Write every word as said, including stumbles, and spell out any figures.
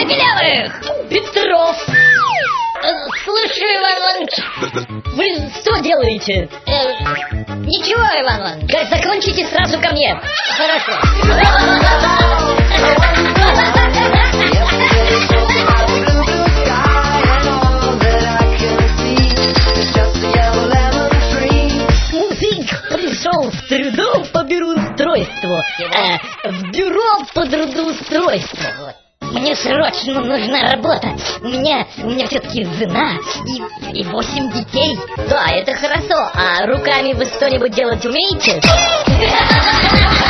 Белявых! Петров! Слушай, Иван Иванович, вы что делаете? Э, ничего, Иван Иванович, закончите сразу ко мне. Хорошо. Мужик пришел в трудом по бюроустройству. Э, в бюро по трудоустройству. Вот. Мне срочно нужна работа. У меня, у меня все-таки жена и, и восемь детей. Да, это хорошо. А руками вы что-нибудь делать умеете?